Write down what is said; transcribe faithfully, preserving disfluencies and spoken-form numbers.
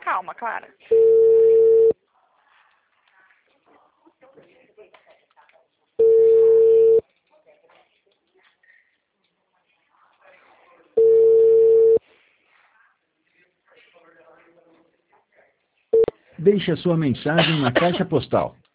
calma, Clara. Deixe a sua mensagem na caixa postal